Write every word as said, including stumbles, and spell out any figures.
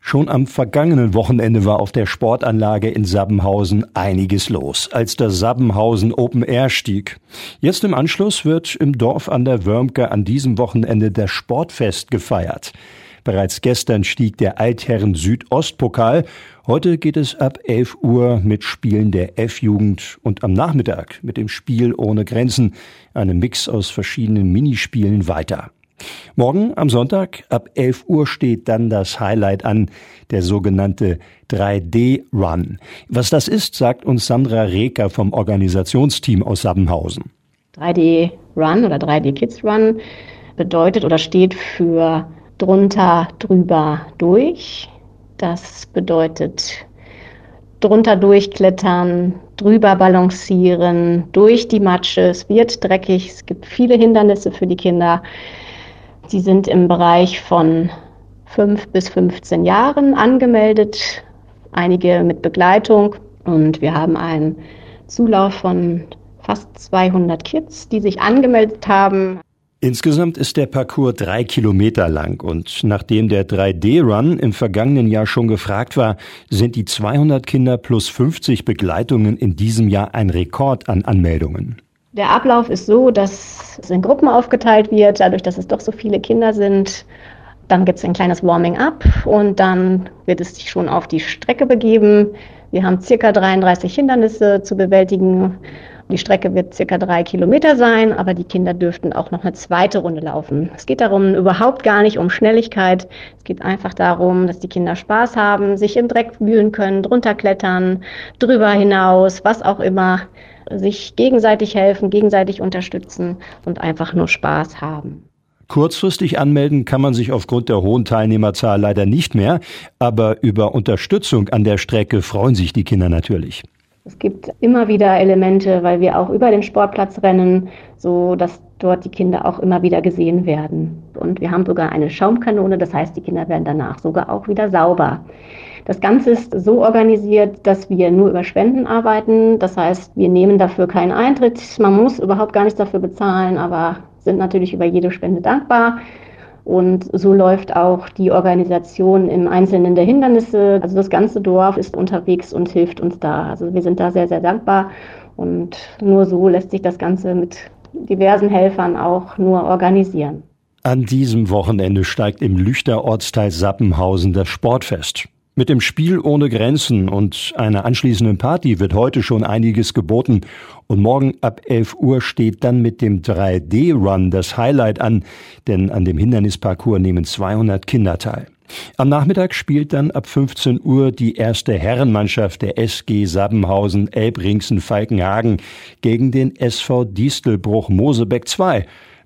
Schon am vergangenen Wochenende war auf der Sportanlage in Sabbenhausen einiges los, als das Sabbenhausen Open Air stieg. Jetzt im Anschluss wird im Dorf an der Wörmke an diesem Wochenende das Sportfest gefeiert. Bereits gestern stieg der Altherren Südostpokal. Heute geht es ab elf Uhr mit Spielen der F-Jugend und am Nachmittag mit dem Spiel ohne Grenzen, einem Mix aus verschiedenen Minispielen, weiter. Morgen am Sonntag ab elf Uhr steht dann das Highlight an, der sogenannte drei D Run. Was das ist, sagt uns Sandra Reker vom Organisationsteam aus Sabbenhausen. drei D Run oder drei D Kids Run bedeutet oder steht für drunter, drüber, durch. Das bedeutet drunter durchklettern, drüber balancieren, durch die Matsche. Es wird dreckig, es gibt viele Hindernisse für die Kinder. Sie sind im Bereich von fünf bis fünfzehn Jahren angemeldet, einige mit Begleitung. Und wir haben einen Zulauf von fast zweihundert Kids, die sich angemeldet haben. Insgesamt ist der Parcours drei Kilometer lang und nachdem der drei D Run im vergangenen Jahr schon gefragt war, sind die zweihundert Kinder plus fünfzig Begleitungen in diesem Jahr ein Rekord an Anmeldungen. Der Ablauf ist so, dass es in Gruppen aufgeteilt wird, dadurch, dass es doch so viele Kinder sind. Dann gibt es ein kleines Warming-up und dann wird es sich schon auf die Strecke begeben. Wir haben circa dreiunddreißig Hindernisse zu bewältigen. Die Strecke wird circa drei Kilometer sein, aber die Kinder dürften auch noch eine zweite Runde laufen. Es geht darum überhaupt gar nicht um Schnelligkeit. Es geht einfach darum, dass die Kinder Spaß haben, sich im Dreck wühlen können, drunter klettern, drüber hinaus, was auch immer, sich gegenseitig helfen, gegenseitig unterstützen und einfach nur Spaß haben. Kurzfristig anmelden kann man sich aufgrund der hohen Teilnehmerzahl leider nicht mehr, aber über Unterstützung an der Strecke freuen sich die Kinder natürlich. Es gibt immer wieder Elemente, weil wir auch über den Sportplatz rennen, so dass dort die Kinder auch immer wieder gesehen werden. Und wir haben sogar eine Schaumkanone, das heißt, die Kinder werden danach sogar auch wieder sauber. Das Ganze ist so organisiert, dass wir nur über Spenden arbeiten. Das heißt, wir nehmen dafür keinen Eintritt. Man muss überhaupt gar nichts dafür bezahlen, aber sind natürlich über jede Spende dankbar. Und so läuft auch die Organisation im Einzelnen der Hindernisse. Also das ganze Dorf ist unterwegs und hilft uns da. Also wir sind da sehr, sehr dankbar. Und nur so lässt sich das Ganze mit diversen Helfern auch nur organisieren. An diesem Wochenende steigt im Lüchter Ortsteil Sabbenhausen das Sportfest. Mit dem Spiel ohne Grenzen und einer anschließenden Party wird heute schon einiges geboten. Und morgen ab elf Uhr steht dann mit dem drei D Run das Highlight an, denn an dem Hindernisparcours nehmen zweihundert Kinder teil. Am Nachmittag spielt dann ab fünfzehn Uhr die erste Herrenmannschaft der S G Sabbenhausen Elbringsen Falkenhagen gegen den S V Distelbruch Mosebeck zwei.